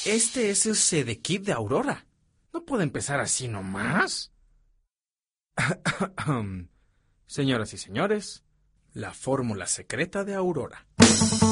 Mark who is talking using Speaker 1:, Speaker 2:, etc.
Speaker 1: Este es el Sedekit de Aurora. No puede empezar así nomás. Señoras y señores, la fórmula secreta de Aurora.